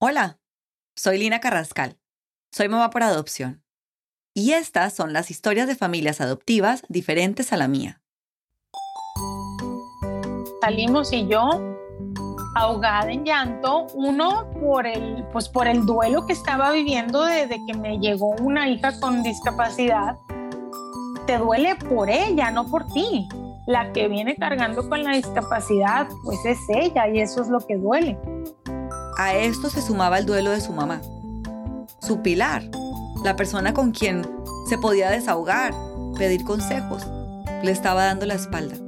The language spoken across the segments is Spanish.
Hola, soy Lina Carrascal. Soy mamá por adopción. Y estas son las historias de familias adoptivas diferentes a la mía. Salimos y yo ahogada en llanto, uno por el duelo que estaba viviendo desde que me llegó una hija con discapacidad. Te duele por ella, no por ti. La que viene cargando con la discapacidad, pues es ella y eso es lo que duele. A esto se sumaba el duelo de su mamá, su pilar, la persona con quien se podía desahogar, pedir consejos. Le estaba dando la espalda.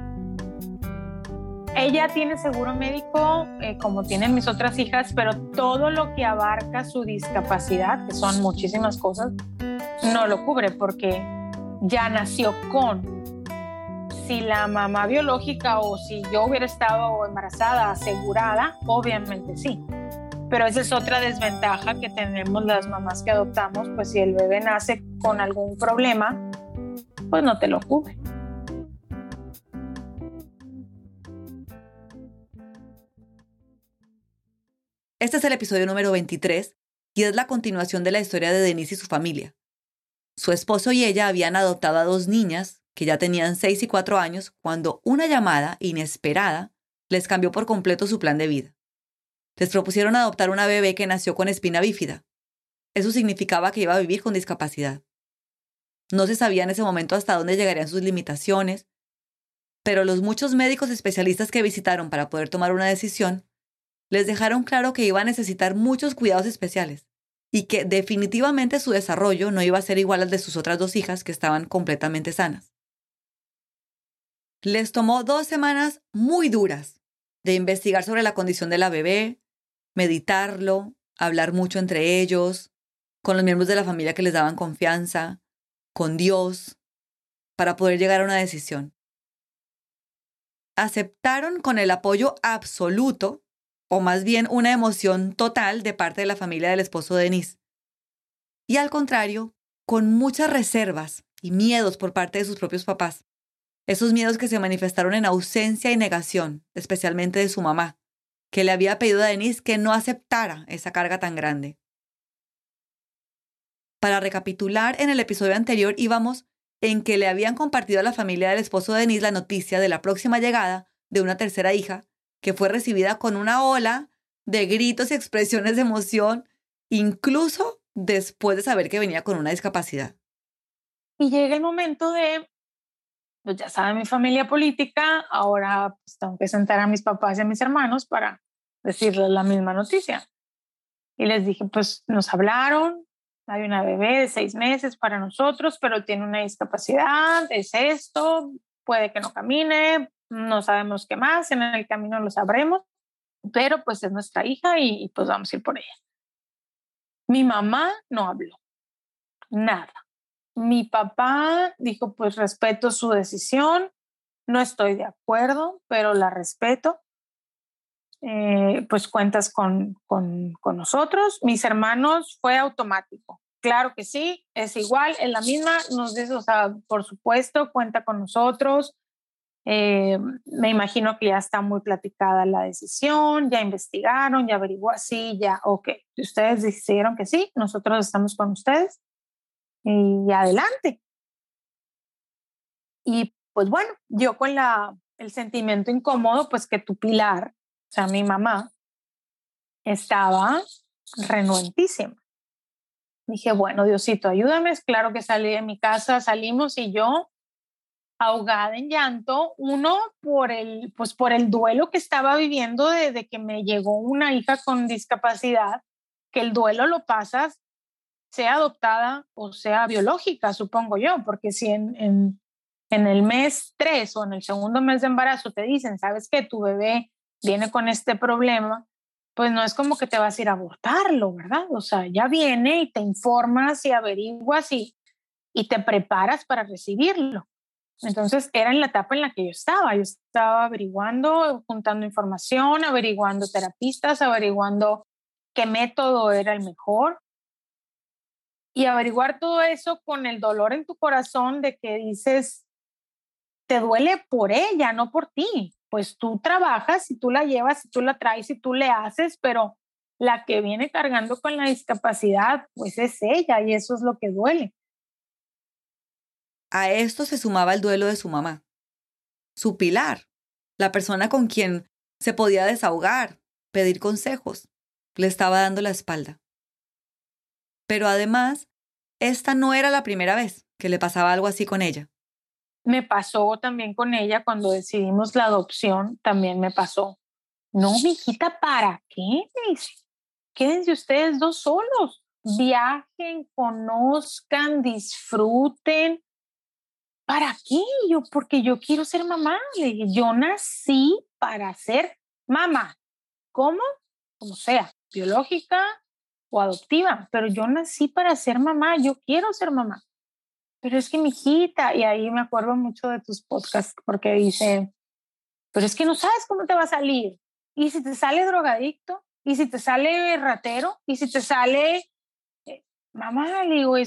Ella tiene seguro médico, como tienen mis otras hijas, pero todo lo que abarca su discapacidad, que son muchísimas cosas, no lo cubre porque ya nació con. Si la mamá biológica o si yo hubiera estado embarazada asegurada, obviamente sí. Pero esa es otra desventaja que tenemos las mamás que adoptamos, pues si el bebé nace con algún problema, pues no te lo cubre. Este es el episodio número 23 y es la continuación de la historia de Denise y su familia. Su esposo y ella habían adoptado a 2 niñas que ya tenían 6 y 4 años cuando una llamada inesperada les cambió por completo su plan de vida. Les propusieron adoptar una bebé que nació con espina bífida. Eso significaba que iba a vivir con discapacidad. No se sabía en ese momento hasta dónde llegarían sus limitaciones, pero los muchos médicos especialistas que visitaron para poder tomar una decisión les dejaron claro que iba a necesitar muchos cuidados especiales y que definitivamente su desarrollo no iba a ser igual al de sus otras 2 hijas que estaban completamente sanas. Les tomó 2 semanas muy duras de investigar sobre la condición de la bebé, meditarlo, hablar mucho entre ellos, con los miembros de la familia que les daban confianza, con Dios, para poder llegar a una decisión. Aceptaron con el apoyo absoluto, o más bien una emoción total de parte de la familia del esposo de Denise. Y al contrario, con muchas reservas y miedos por parte de sus propios papás. Esos miedos que se manifestaron en ausencia y negación, especialmente de su mamá, que le había pedido a Denise que no aceptara esa carga tan grande. Para recapitular, en el episodio anterior íbamos en que le habían compartido a la familia del esposo de Denise la noticia de la próxima llegada de una tercera hija, que fue recibida con una ola de gritos y expresiones de emoción, incluso después de saber que venía con una discapacidad. Y llega el momento de, pues ya saben, mi familia política, ahora pues tengo que sentar a mis papás y a mis hermanos para decirles la misma noticia. Y les dije, pues nos hablaron, hay una bebé de 6 meses para nosotros, pero tiene una discapacidad, es esto, puede que no camine, no sabemos qué más, en el camino lo sabremos, pero pues es nuestra hija y pues vamos a ir por ella. Mi mamá no habló, nada. Mi papá dijo, pues respeto su decisión, no estoy de acuerdo, pero la respeto. Pues cuentas con nosotros. Mis hermanos fue automático. Claro que sí, es igual, es la misma. Nos dice, o sea, por supuesto, cuenta con nosotros. Me imagino que ya está muy platicada la decisión, ya investigaron, ya averiguaron, sí, ya, ok. Si ustedes decidieron que sí, nosotros estamos con ustedes y adelante. Y pues bueno, yo con el sentimiento incómodo, pues que tu pilar, o sea, mi mamá, estaba renuentísima. Dije, bueno, Diosito, ayúdame. Es claro que salí de mi casa, salimos y yo ahogada en llanto, uno por el duelo que estaba viviendo desde que me llegó una hija con discapacidad, que el duelo lo pasas, sea adoptada o sea biológica, supongo yo, porque si en el mes 3 o en el segundo mes de embarazo te dicen, sabes que tu bebé viene con este problema, pues no es como que te vas a ir a abortarlo, ¿verdad? O sea, ya viene y te informas y averiguas y te preparas para recibirlo. Entonces era en la etapa en la que yo estaba averiguando, juntando información, averiguando terapistas, averiguando qué método era el mejor y averiguar todo eso con el dolor en tu corazón de que dices, te duele por ella, no por ti. Pues tú trabajas y tú la llevas y tú la traes y tú le haces, pero la que viene cargando con la discapacidad, pues es ella y eso es lo que duele. A esto se sumaba el duelo de su mamá, su pilar, la persona con quien se podía desahogar, pedir consejos. Le estaba dando la espalda. Pero además, esta no era la primera vez que le pasaba algo así con ella. Me pasó también con ella cuando decidimos la adopción, también me pasó. No, mijita, ¿para qué? Me dice, quédense ustedes dos solos. Viajen, conozcan, disfruten. ¿Para qué? Yo, porque yo quiero ser mamá. Le dije, yo nací para ser mamá. ¿Cómo? Como sea, biológica o adoptiva, pero yo nací para ser mamá, yo quiero ser mamá. Pero es que mi hijita, y ahí me acuerdo mucho de tus podcasts porque dice, pero es que no sabes cómo te va a salir. Y si te sale drogadicto, y si te sale ratero, y si te sale, mamá, le digo,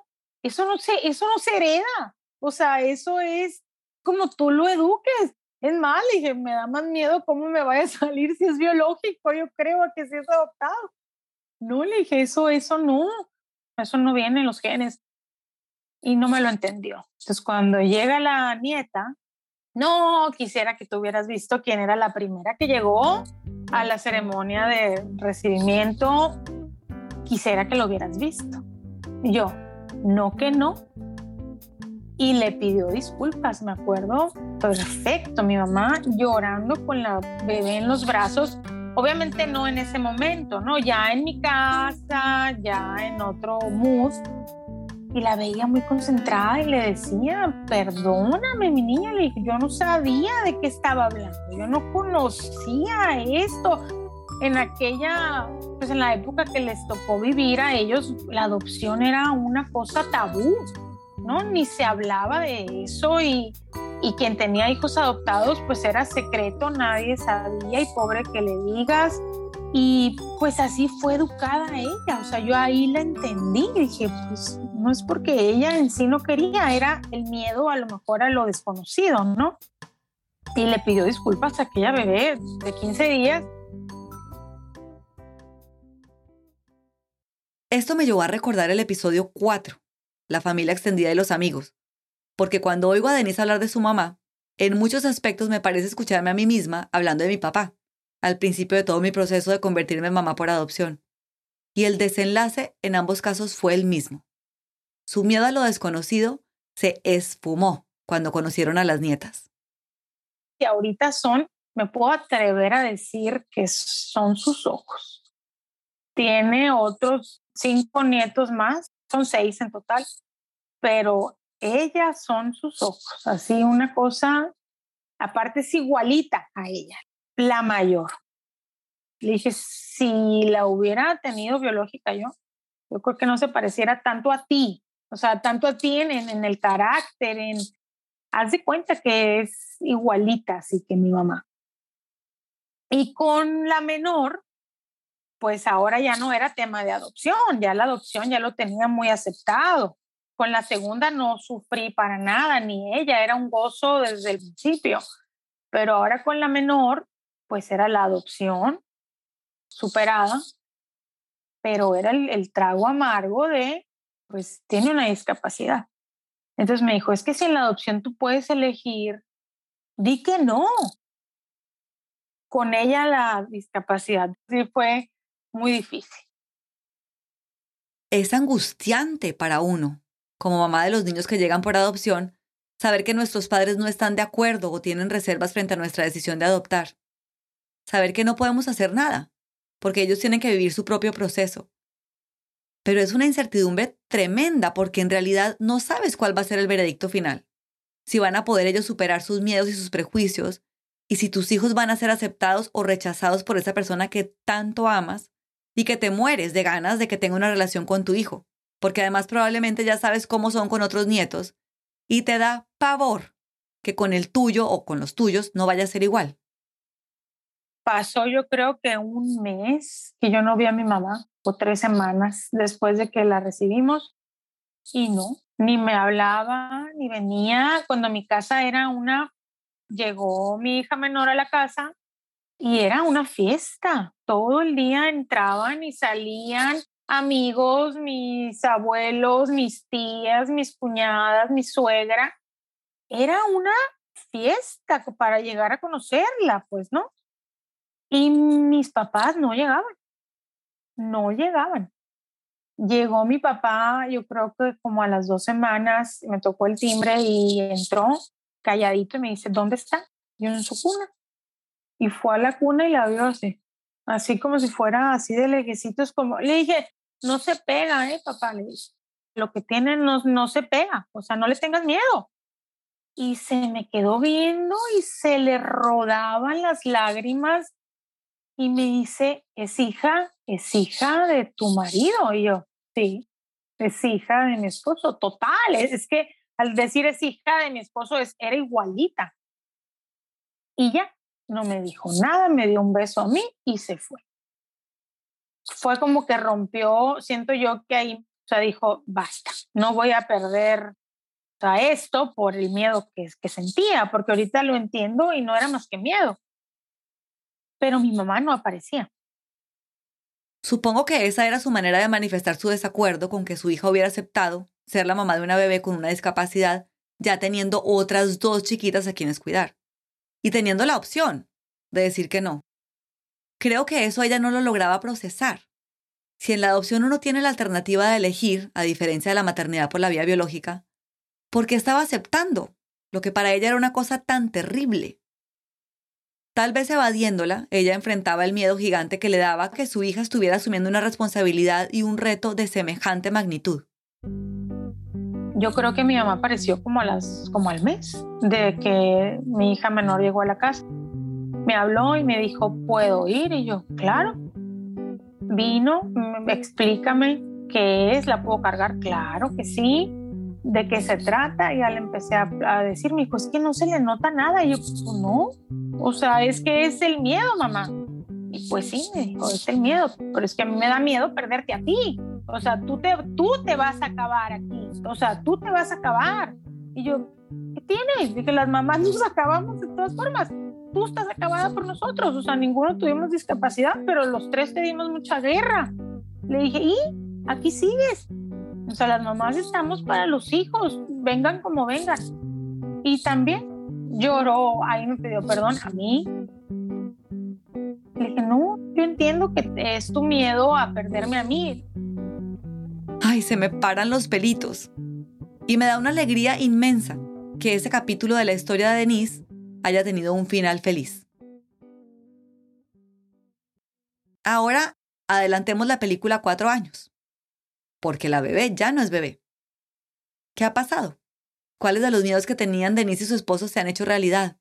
eso no se hereda. O sea, eso es como tú lo eduques. Es más, le dije, me da más miedo cómo me vaya a salir si es biológico, yo creo que si es adoptado. No, le dije, eso no viene en los genes. Y no me lo entendió. Entonces, cuando llega la nieta, no quisiera que tú hubieras visto quién era la primera que llegó a la ceremonia de recibimiento. Quisiera que lo hubieras visto. Y yo, no que no. Y le pidió disculpas, me acuerdo perfecto. Mi mamá llorando con la bebé en los brazos. Obviamente no en ese momento, ¿no? Ya en mi casa, ya en otro mood. Y la veía muy concentrada y le decía, perdóname, mi niña. Le dije, yo no sabía de qué estaba hablando. Yo no conocía esto. En aquella, pues en la época que les tocó vivir a ellos, la adopción era una cosa tabú, ¿no? Ni se hablaba de eso y quien tenía hijos adoptados, pues era secreto, nadie sabía y pobre que le digas. Y pues así fue educada ella, o sea, yo ahí la entendí, dije, pues no es porque ella en sí no quería, era el miedo a lo mejor a lo desconocido, ¿no? Y le pidió disculpas a aquella bebé de 15 días. Esto me llevó a recordar el episodio 4, la familia extendida y los amigos, porque cuando oigo a Denise hablar de su mamá, en muchos aspectos me parece escucharme a mí misma hablando de mi papá, al principio de todo mi proceso de convertirme en mamá por adopción. Y el desenlace en ambos casos fue el mismo. Su miedo a lo desconocido se esfumó cuando conocieron a las nietas. Y ahorita me puedo atrever a decir que son sus ojos. Tiene otros 5 nietos más, son 6 en total, pero ellas son sus ojos, así una cosa, aparte es igualita a ella, la mayor. Le dije, si la hubiera tenido biológica yo creo que no se pareciera tanto a ti, o sea, tanto a ti en el carácter, haz de cuenta que es igualita, así que mi mamá. Y con la menor, pues ahora ya no era tema de adopción, ya la adopción ya lo tenía muy aceptado. Con la segunda no sufrí para nada, ni ella, era un gozo desde el principio. Pero ahora con la menor, pues era la adopción superada, pero era el trago amargo de, pues tiene una discapacidad. Entonces me dijo, es que si en la adopción tú puedes elegir, di que no. Con ella la discapacidad sí fue muy difícil. Es angustiante para uno, como mamá de los niños que llegan por adopción, saber que nuestros padres no están de acuerdo o tienen reservas frente a nuestra decisión de adoptar. Saber que no podemos hacer nada, porque ellos tienen que vivir su propio proceso. Pero es una incertidumbre tremenda porque en realidad no sabes cuál va a ser el veredicto final. Si van a poder ellos superar sus miedos y sus prejuicios, y si tus hijos van a ser aceptados o rechazados por esa persona que tanto amas y que te mueres de ganas de que tenga una relación con tu hijo, porque además probablemente ya sabes cómo son con otros nietos y te da pavor que con el tuyo o con los tuyos no vaya a ser igual. Pasó yo creo que un mes que yo no vi a mi mamá, o 3 semanas después de que la recibimos, y no, ni me hablaba, ni venía. Cuando mi casa llegó mi hija menor a la casa y era una fiesta. todo el día entraban y salían amigos, mis abuelos, mis tías, mis cuñadas, mi suegra. Era una fiesta para llegar a conocerla, pues, ¿no? Y mis papás no llegaban, no llegaban. Llegó mi papá, yo creo que como a las 2 semanas, me tocó el timbre y entró calladito y me dice, ¿dónde está? Yo en su cuna. Y fue a la cuna y la vio así como si fuera así de lejecitos, como le dije, no se pega, papá, le dije, lo que tiene no se pega, o sea, no le tengas miedo. Y se me quedó viendo y se le rodaban las lágrimas y me dice, es hija de tu marido. Y yo, sí, es hija de mi esposo, total, es que al decir es hija de mi esposo era igualita. Y ya, no me dijo nada, me dio un beso a mí y se fue. Fue como que rompió, siento yo que ahí, o sea, dijo, basta, no voy a perder, o sea, esto por el miedo que sentía, porque ahorita lo entiendo y no era más que miedo. Pero mi mamá no aparecía. Supongo que esa era su manera de manifestar su desacuerdo con que su hija hubiera aceptado ser la mamá de una bebé con una discapacidad, ya teniendo otras 2 chiquitas a quienes cuidar. Y teniendo la opción de decir que no. Creo que eso ella no lo lograba procesar. Si en la adopción uno tiene la alternativa de elegir, a diferencia de la maternidad por la vía biológica, ¿por qué estaba aceptando lo que para ella era una cosa tan terrible? Tal vez evadiéndola, ella enfrentaba el miedo gigante que le daba que su hija estuviera asumiendo una responsabilidad y un reto de semejante magnitud. Yo creo que mi mamá apareció como al mes de que mi hija menor llegó a la casa. Me habló y me dijo, ¿puedo ir? Y yo, claro. Vino, explícame qué es, ¿la puedo cargar? Claro que sí. ¿De qué se trata? Y ya le empecé a decir, me dijo, es que no se le nota nada. Y yo, pues no. O sea, es que es el miedo, mamá. Y pues sí, me dijo, es el miedo. Pero es que a mí me da miedo perderte a ti. O sea, tú te vas a acabar aquí. O sea, tú te vas a acabar. Y yo, ¿qué tienes? Dije, las mamás nos acabamos de todas formas. Tú estás acabada por nosotros. O sea, ninguno tuvimos discapacidad, pero los tres te dimos mucha guerra. Le dije, ¿y? Aquí sigues. O sea, las mamás estamos para los hijos, vengan como vengan. Y también lloró, ahí me pidió perdón a mí. Le dije, no, yo entiendo que es tu miedo a perderme a mí. Ay, se me paran los pelitos. Y me da una alegría inmensa que ese capítulo de la historia de Denise haya tenido un final feliz. Ahora, adelantemos la película 4 años. Porque la bebé ya no es bebé. ¿Qué ha pasado? ¿Cuáles de los miedos que tenían Denise y su esposo se han hecho realidad?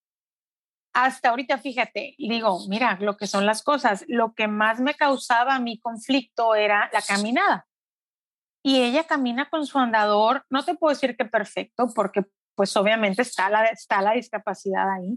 Hasta ahorita, fíjate, digo, mira lo que son las cosas. Lo que más me causaba mi conflicto era la caminada. Y ella camina con su andador, no te puedo decir que perfecto, porque pues obviamente está la discapacidad ahí,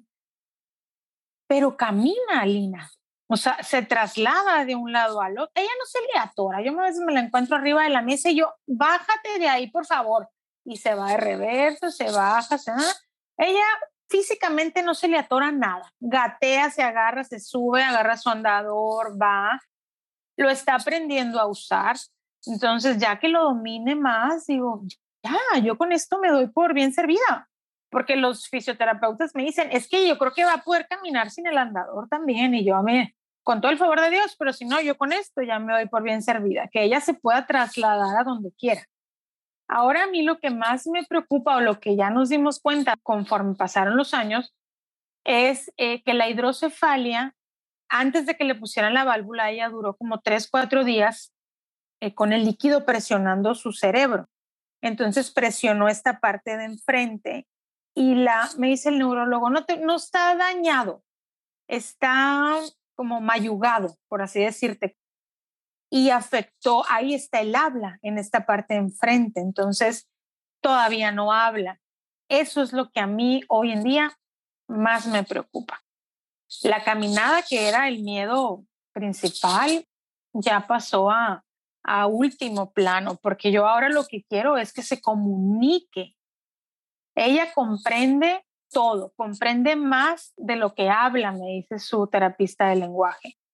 pero camina, Lina. O sea, se traslada de un lado al otro. Ella no se le atora. Yo a veces me la encuentro arriba de la mesa y yo, bájate de ahí, por favor. Y se va de reverso, se baja, se va. Ella físicamente no se le atora nada. Gatea, se agarra, se sube, agarra su andador, va. Lo está aprendiendo a usar. Entonces, ya que lo domine más, digo, ya, yo con esto me doy por bien servida. Porque los fisioterapeutas me dicen, es que yo creo que va a poder caminar sin el andador también. Y yo, con todo el favor de Dios, pero si no, yo con esto ya me doy por bien servida, que ella se pueda trasladar a donde quiera. Ahora a mí lo que más me preocupa o lo que ya nos dimos cuenta conforme pasaron los años es que la hidrocefalia, antes de que le pusieran la válvula, ella duró como 3, 4 días con el líquido presionando su cerebro. Entonces presionó esta parte de enfrente y me dice el neurólogo, no está dañado, está como mayugado, por así decirte, y afectó, ahí está el habla en esta parte de enfrente, entonces todavía no habla. Eso es lo que a mí hoy en día más me preocupa. La caminada, que era el miedo principal, ya pasó a último plano, porque yo ahora lo que quiero es que se comunique. Ella comprende todo, comprende más de lo que habla, me dice su terapista de lenguaje.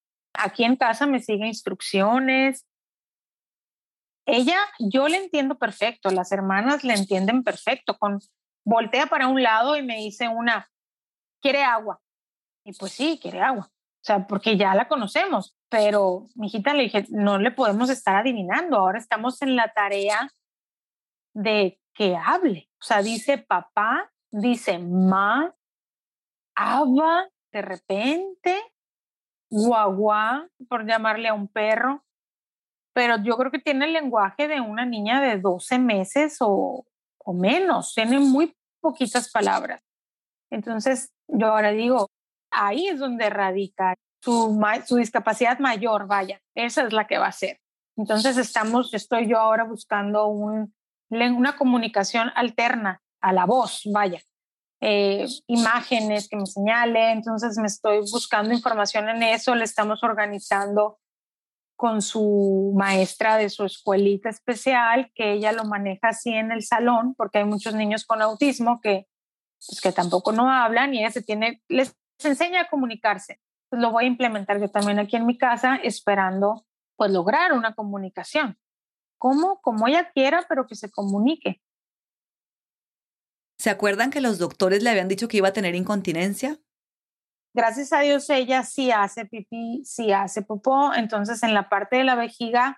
aquí en casa me sigue instrucciones. Ella, yo le entiendo perfecto, las hermanas le entienden perfecto. Voltea para un lado y me dice una, ¿quiere agua? Y pues sí, quiere agua. O sea, porque ya la conocemos, pero mi hijita le dije, no le podemos estar adivinando. Ahora estamos en la tarea de que hable. O sea, dice papá, dice ma, aba, de repente, guagua, por llamarle a un perro. Pero yo creo que tiene el lenguaje de una niña de 12 meses o menos. Tiene muy poquitas palabras. Entonces, yo ahora digo, ahí es donde radica su discapacidad mayor, vaya, esa es la que va a ser. Entonces, estoy yo ahora buscando una comunicación alterna a la voz, vaya, imágenes que me señale, entonces me estoy buscando información en eso, le estamos organizando con su maestra de su escuelita especial, que ella lo maneja así en el salón, porque hay muchos niños con autismo que tampoco no hablan y ella les enseña a comunicarse. Pues lo voy a implementar yo también aquí en mi casa, esperando pues lograr una comunicación. Como ella quiera, pero que se comunique. ¿Se acuerdan que los doctores le habían dicho que iba a tener incontinencia? Gracias a Dios ella sí hace pipí, sí hace popó, entonces en la parte de la vejiga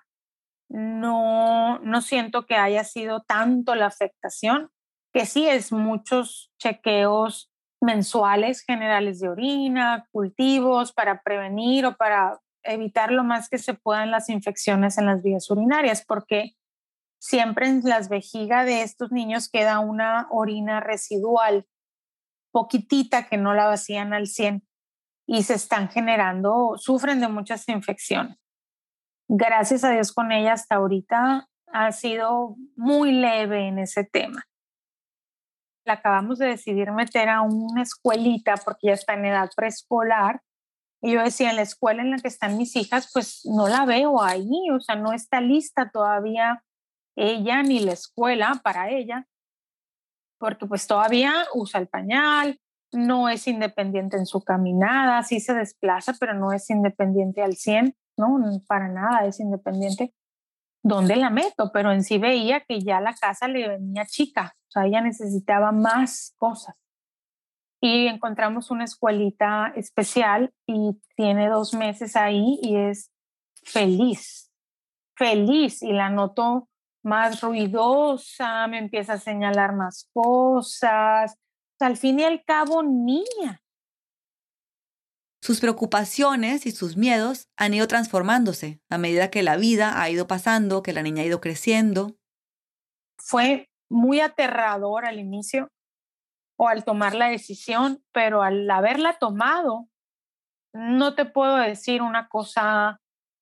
no siento que haya sido tanto la afectación, que sí es muchos chequeos mensuales generales de orina, cultivos para prevenir o para evitar lo más que se puedan las infecciones en las vías urinarias, porque siempre en las vejigas de estos niños queda una orina residual, poquitita que no la vacían al 100 y sufren de muchas infecciones. Gracias a Dios con ella hasta ahorita ha sido muy leve en ese tema. La acabamos de decidir meter a una escuelita porque ya está en edad preescolar. Y yo decía, en la escuela en la que están mis hijas, pues no la veo ahí, o sea, no está lista todavía ella ni la escuela para ella, porque pues todavía usa el pañal, no es independiente en su caminada, sí se desplaza, pero no es independiente al 100, no, para nada es independiente. ¿Dónde la meto? Pero en sí veía que ya la casa le venía chica, o sea, ella necesitaba más cosas. Y encontramos una escuelita especial y tiene 2 meses ahí y es feliz, feliz, y la noto más ruidosa, me empieza a señalar más cosas. O sea, al fin y al cabo, niña. Sus preocupaciones y sus miedos han ido transformándose a medida que la vida ha ido pasando, que la niña ha ido creciendo. Fue muy aterrador al inicio o al tomar la decisión, pero al haberla tomado, no te puedo decir una cosa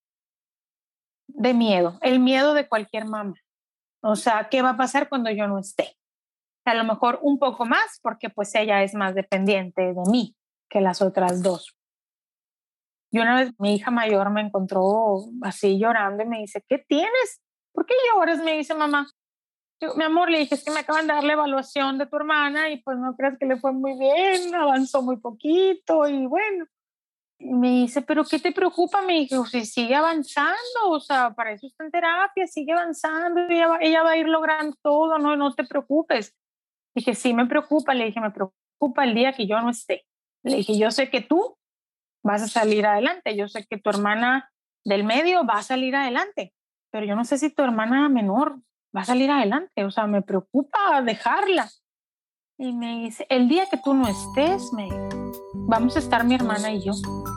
de miedo, el miedo de cualquier mamá. O sea, ¿qué va a pasar cuando yo no esté? A lo mejor un poco más, porque pues ella es más dependiente de mí que las otras dos. Y una vez mi hija mayor me encontró así llorando y me dice, ¿qué tienes? ¿Por qué lloras? Me dice mamá. Digo, mi amor, le dije, es que me acaban de dar la evaluación de tu hermana y pues no creas que le fue muy bien, avanzó muy poquito y bueno. Y me dice, ¿pero qué te preocupa? Me dijo, si sigue avanzando, o sea, para eso está en terapia, sigue avanzando, ella va a ir logrando todo, no te preocupes. Dije, sí me preocupa, le dije, me preocupa el día que yo no esté. Le dije, yo sé que tú vas a salir adelante, yo sé que tu hermana del medio va a salir adelante, pero yo no sé si tu hermana menor va a salir adelante, o sea, me preocupa dejarla. Y me dice, el día que tú no estés, vamos a estar mi hermana y yo.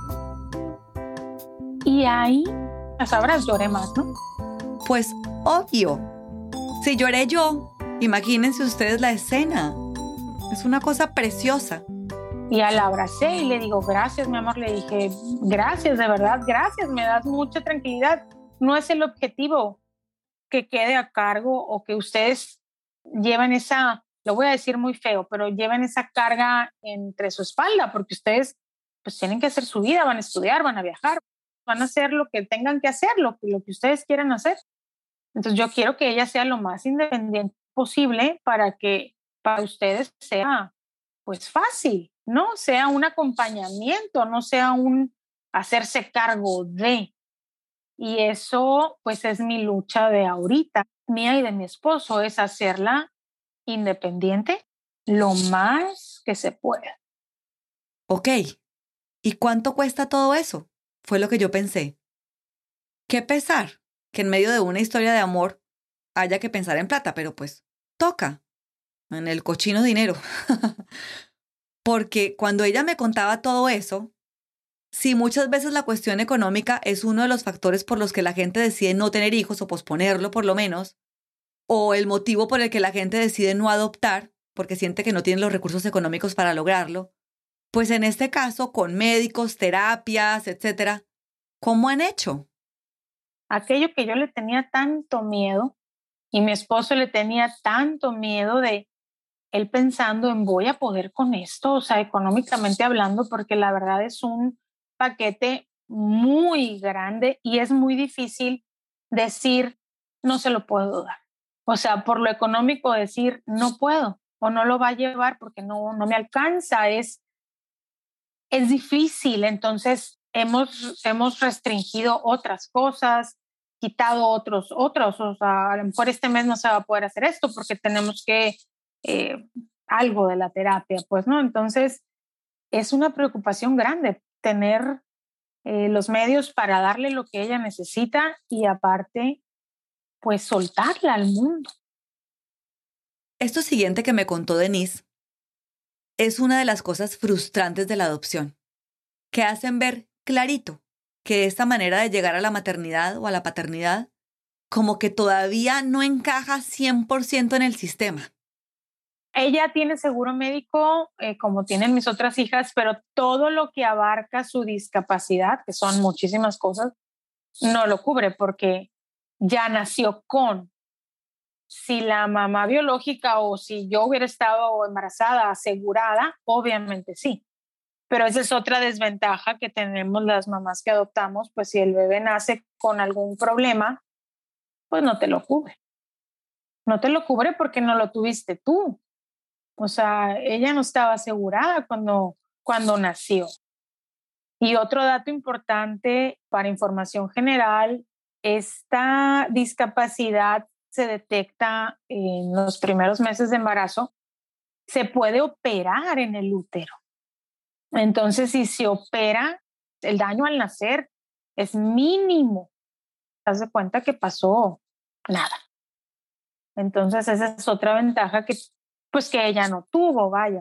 Y ahí, las sabrás, lloré más, ¿no? Pues obvio. Si lloré yo, imagínense ustedes la escena. Es una cosa preciosa. Y la abracé y le digo, gracias, mi amor. Le dije, gracias, de verdad, gracias, me das mucha tranquilidad. No es el objetivo que quede a cargo o que ustedes lleven lo voy a decir muy feo, pero lleven esa carga entre su espalda, porque ustedes pues tienen que hacer su vida, van a estudiar, van a viajar, van a hacer lo que tengan que hacer, lo que ustedes quieran hacer. Entonces yo quiero que ella sea lo más independiente posible para que para ustedes sea pues fácil, ¿no? Sea un acompañamiento, no sea hacerse cargo de. Y eso pues es mi lucha de ahorita, mía y de mi esposo, es hacerla independiente lo más que se pueda. Ok, ¿y cuánto cuesta todo eso? Fue lo que yo pensé. Qué pesar que en medio de una historia de amor haya que pensar en plata, pero pues toca, en el cochino dinero. Porque cuando ella me contaba todo eso, sí, muchas veces la cuestión económica es uno de los factores por los que la gente decide no tener hijos o posponerlo por lo menos, o el motivo por el que la gente decide no adoptar porque siente que no tiene los recursos económicos para lograrlo, pues en este caso con médicos, terapias, etcétera, ¿cómo han hecho? Aquello que yo le tenía tanto miedo y mi esposo le tenía tanto miedo de él pensando en voy a poder con esto, o sea, económicamente hablando, porque la verdad es un paquete muy grande y es muy difícil decir no se lo puedo dar. O sea, por lo económico decir no puedo o no lo va a llevar porque no me alcanza, es difícil. Entonces hemos restringido otras cosas, quitado otros, o sea, a lo mejor este mes no se va a poder hacer esto porque tenemos que eh, algo de la terapia, pues, ¿no? Entonces es una preocupación grande tener los medios para darle lo que ella necesita y aparte, pues soltarla al mundo. Esto siguiente que me contó Denise es una de las cosas frustrantes de la adopción, que hacen ver clarito que esta manera de llegar a la maternidad o a la paternidad como que todavía no encaja 100% en el sistema. Ella tiene seguro médico, como tienen mis otras hijas, pero todo lo que abarca su discapacidad, que son muchísimas cosas, no lo cubre porque ya nació con. Si la mamá biológica o si yo hubiera estado embarazada asegurada, obviamente sí. Pero esa es otra desventaja que tenemos las mamás que adoptamos, pues si el bebé nace con algún problema, pues no te lo cubre. No te lo cubre porque no lo tuviste tú. O sea, ella no estaba asegurada cuando nació. Y otro dato importante para información general, esta discapacidad se detecta en los primeros meses de embarazo, se puede operar en el útero. Entonces, si se opera, el daño al nacer es mínimo. Te das cuenta que pasó nada. Entonces, esa es otra ventaja pues que ella no tuvo, vaya.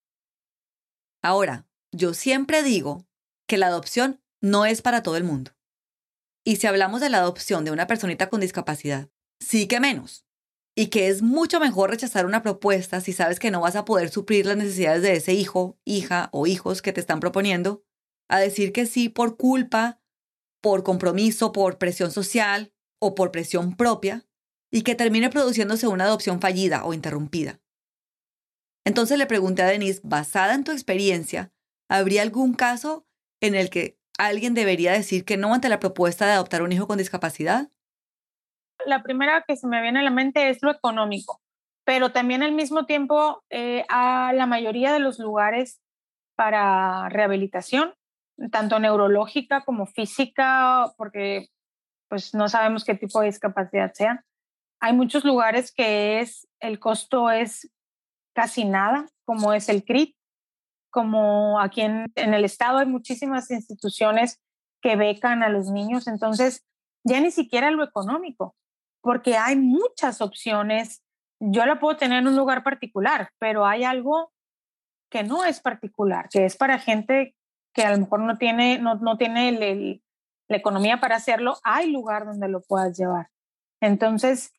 Ahora, yo siempre digo que la adopción no es para todo el mundo. Y si hablamos de la adopción de una personita con discapacidad, sí que menos. Y que es mucho mejor rechazar una propuesta si sabes que no vas a poder suplir las necesidades de ese hijo, hija o hijos que te están proponiendo, a decir que sí por culpa, por compromiso, por presión social o por presión propia, y que termine produciéndose una adopción fallida o interrumpida. Entonces le pregunté a Denise, basada en tu experiencia, ¿habría algún caso en el que alguien debería decir que no ante la propuesta de adoptar un hijo con discapacidad? La primera que se me viene a la mente es lo económico, pero también al mismo tiempo a la mayoría de los lugares para rehabilitación, tanto neurológica como física, porque pues no sabemos qué tipo de discapacidad sea. Hay muchos lugares que el costo es casi nada, como es el CRIT, como aquí en el estado hay muchísimas instituciones que becan a los niños, entonces ya ni siquiera lo económico, porque hay muchas opciones. Yo la puedo tener en un lugar particular, pero hay algo que no es particular, que es para gente que a lo mejor no tiene la economía para hacerlo. Hay lugar donde lo puedas llevar. Entonces,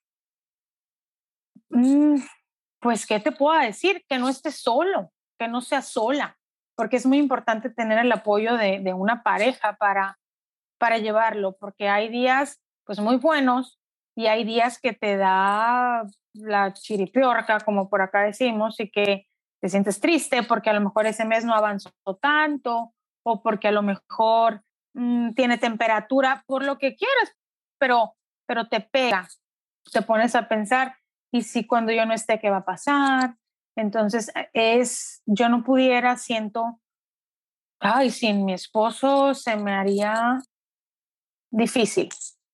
mm, pues, ¿qué te puedo decir? Que no estés solo, que no seas sola, porque es muy importante tener el apoyo de una pareja para llevarlo, porque hay días pues muy buenos y hay días que te da la chiripiorca, como por acá decimos, y que te sientes triste porque a lo mejor ese mes no avanzó tanto o porque a lo mejor tiene temperatura, por lo que quieras, pero te pega, te pones a pensar, ¿y si cuando yo no esté, qué va a pasar? Entonces, yo no pudiera, siento Ay, sin mi esposo se me haría difícil.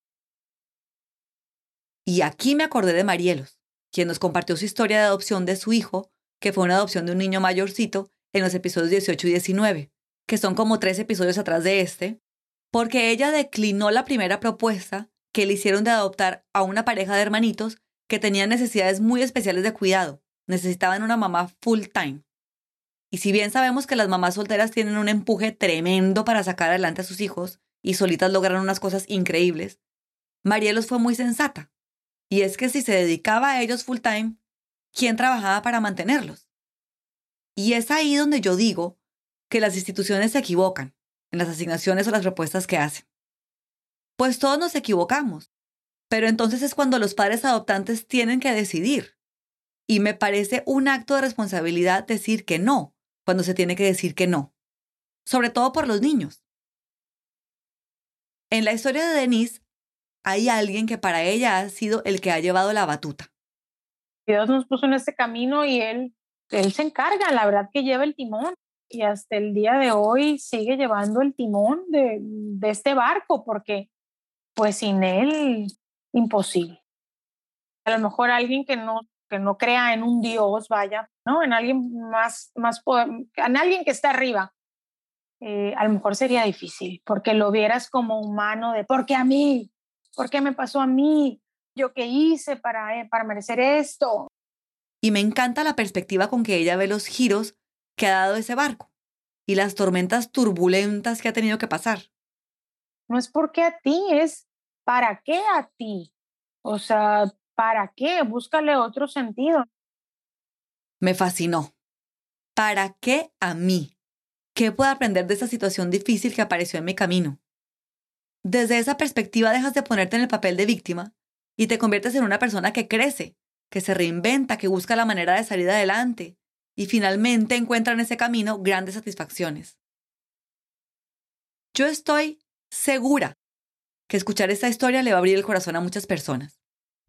Y aquí me acordé de Marielos, quien nos compartió su historia de adopción de su hijo, que fue una adopción de un niño mayorcito, en los episodios 18 y 19, que son como 3 episodios atrás de este, porque ella declinó la primera propuesta que le hicieron de adoptar a una pareja de hermanitos que tenían necesidades muy especiales de cuidado. Necesitaban una mamá full time. Y si bien sabemos que las mamás solteras tienen un empuje tremendo para sacar adelante a sus hijos y solitas logran unas cosas increíbles, Marielos fue muy sensata. Y es que si se dedicaba a ellos full time, ¿quién trabajaba para mantenerlos? Y es ahí donde yo digo que las instituciones se equivocan en las asignaciones o las propuestas que hacen. Pues todos nos equivocamos, pero entonces es cuando los padres adoptantes tienen que decidir. Y me parece un acto de responsabilidad decir que no, cuando se tiene que decir que no. Sobre todo por los niños. En la historia de Denise, hay alguien que para ella ha sido el que ha llevado la batuta. Dios nos puso en este camino y él se encarga, la verdad que lleva el timón y hasta el día de hoy sigue llevando el timón de este barco porque pues sin él imposible. A lo mejor alguien que no crea en un Dios, vaya, ¿no? En alguien más poder, en alguien que está arriba, a lo mejor sería difícil porque lo vieras como humano de ¿por qué a mí? ¿Por qué me pasó a mí? ¿Yo qué hice para merecer esto? Y me encanta la perspectiva con que ella ve los giros que ha dado ese barco y las tormentas turbulentas que ha tenido que pasar. No es porque a ti, es para qué a ti. O sea, ¿para qué? Búscale otro sentido. Me fascinó. ¿Para qué a mí? ¿Qué puedo aprender de esta situación difícil que apareció en mi camino? Desde esa perspectiva dejas de ponerte en el papel de víctima y te conviertes en una persona que crece, que se reinventa, que busca la manera de salir adelante y finalmente encuentra en ese camino grandes satisfacciones. Yo estoy segura que escuchar esta historia le va a abrir el corazón a muchas personas.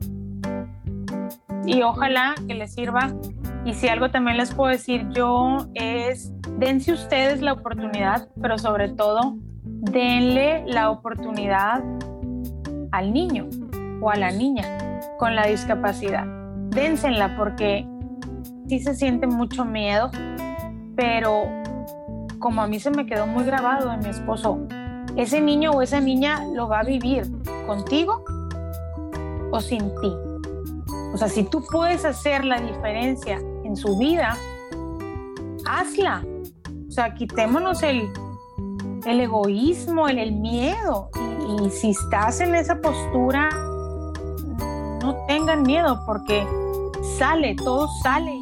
Y ojalá que les sirva. Y si algo también les puedo decir yo es, dense ustedes la oportunidad, pero sobre todo, denle la oportunidad al niño o a la niña con la discapacidad. Dénsela porque sí se siente mucho miedo, pero como a mí se me quedó muy grabado en mi esposo, ese niño o esa niña lo va a vivir contigo o sin ti. O sea, si tú puedes hacer la diferencia en su vida, hazla. O sea, quitémonos el egoísmo, el miedo. Y si estás en esa postura, no tengan miedo porque sale, todo sale.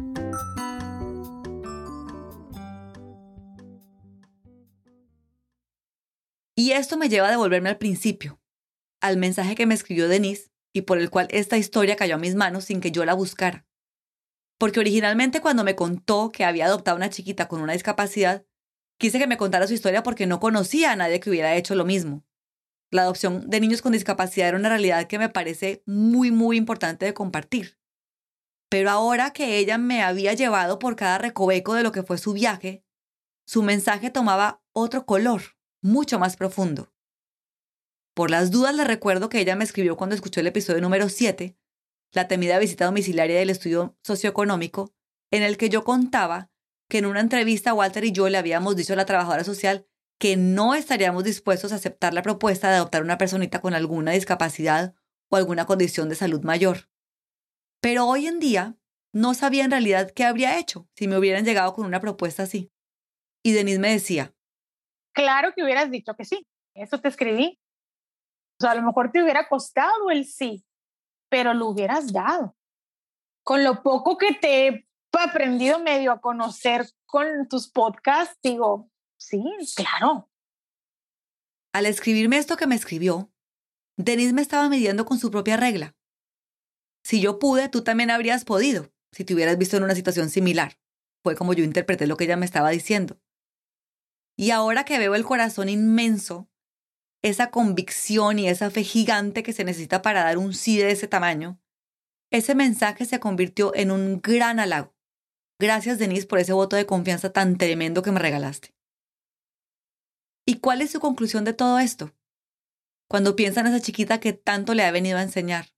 Y esto me lleva a devolverme al principio, al mensaje que me escribió Denise y por el cual esta historia cayó a mis manos sin que yo la buscara. Porque originalmente cuando me contó que había adoptado a una chiquita con una discapacidad, quise que me contara su historia porque no conocía a nadie que hubiera hecho lo mismo. La adopción de niños con discapacidad era una realidad que me parece muy, muy importante de compartir. Pero ahora que ella me había llevado por cada recoveco de lo que fue su viaje, su mensaje tomaba otro color, mucho más profundo. Por las dudas le recuerdo que ella me escribió cuando escuchó el episodio número 7, la temida visita domiciliaria del estudio socioeconómico, en el que yo contaba que en una entrevista Walter y yo le habíamos dicho a la trabajadora social que no estaríamos dispuestos a aceptar la propuesta de adoptar una personita con alguna discapacidad o alguna condición de salud mayor. Pero hoy en día no sabía en realidad qué habría hecho si me hubieran llegado con una propuesta así. Y Denise me decía, Claro que hubieras dicho que sí, eso te escribí. O sea, a lo mejor te hubiera costado el sí, pero lo hubieras dado. Con lo poco que te he aprendido medio a conocer con tus podcasts, digo, sí, claro. al escribirme esto que me escribió, Denise me estaba midiendo con su propia regla. Si yo pude, tú también habrías podido, si te hubieras visto en una situación similar. Fue como yo interpreté lo que ella me estaba diciendo. Y ahora que veo el corazón inmenso, esa convicción y esa fe gigante que se necesita para dar un sí de ese tamaño, ese mensaje se convirtió en un gran halago. Gracias, Denise, por ese voto de confianza tan tremendo que me regalaste. ¿Y cuál es su conclusión de todo esto? Cuando piensa en esa chiquita que tanto le ha venido a enseñar.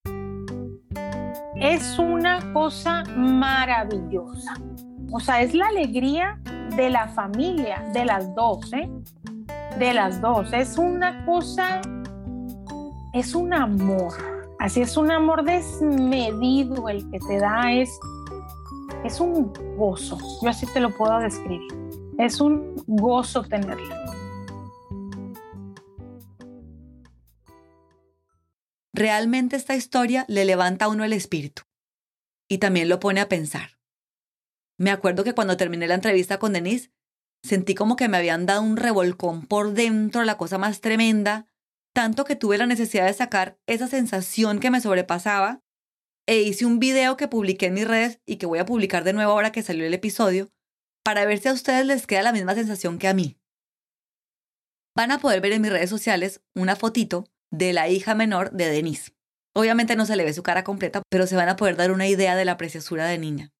Es una cosa maravillosa. O sea, es la alegría de la familia, de las dos, ¿eh? De las dos. Es una cosa, es un amor. Así es, un amor desmedido el que te da, es un gozo. Yo así te lo puedo describir. Es un gozo tenerla. Realmente esta historia le levanta a uno el espíritu y también lo pone a pensar. Me acuerdo que cuando terminé la entrevista con Denise, sentí como que me habían dado un revolcón por dentro, la cosa más tremenda, tanto que tuve la necesidad de sacar esa sensación que me sobrepasaba e hice un video que publiqué en mis redes y que voy a publicar de nuevo ahora que salió el episodio para ver si a ustedes les queda la misma sensación que a mí. Van a poder ver en mis redes sociales una fotito de la hija menor de Denise. Obviamente no se le ve su cara completa, pero se van a poder dar una idea de la preciosura de niña.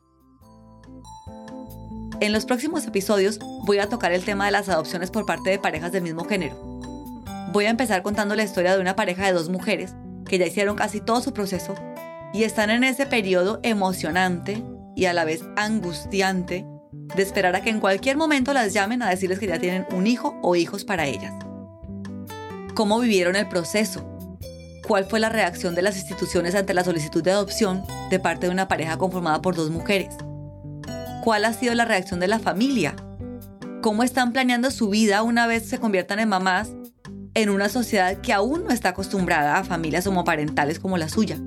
En los próximos episodios voy a tocar el tema de las adopciones por parte de parejas del mismo género. Voy a empezar contando la historia de una pareja de 2 mujeres que ya hicieron casi todo su proceso y están en ese periodo emocionante y a la vez angustiante de esperar a que en cualquier momento las llamen a decirles que ya tienen un hijo o hijos para ellas. ¿Cómo vivieron el proceso? ¿Cuál fue la reacción de las instituciones ante la solicitud de adopción de parte de una pareja conformada por 2 mujeres? ¿Cuál ha sido la reacción de la familia? ¿Cómo están planeando su vida una vez se conviertan en mamás en una sociedad que aún no está acostumbrada a familias homoparentales como la suya?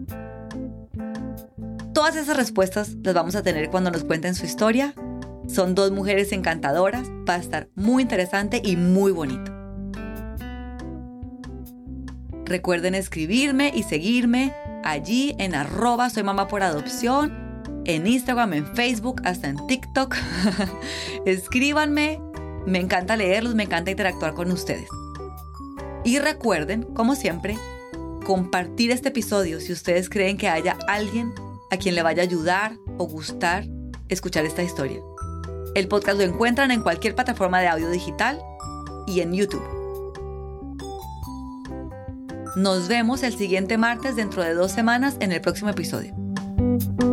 Todas esas respuestas las vamos a tener cuando nos cuenten su historia. Son 2 mujeres encantadoras, va a estar muy interesante y muy bonito. Recuerden escribirme y seguirme allí en @soymamaporadopción, en Instagram, en Facebook, hasta en TikTok. Escríbanme, me encanta leerlos, me encanta interactuar con ustedes. Y recuerden, como siempre, compartir este episodio si ustedes creen que haya alguien a quien le vaya a ayudar o gustar escuchar esta historia. El podcast lo encuentran en cualquier plataforma de audio digital y en YouTube. Nos vemos el siguiente martes dentro de 2 semanas en el próximo episodio.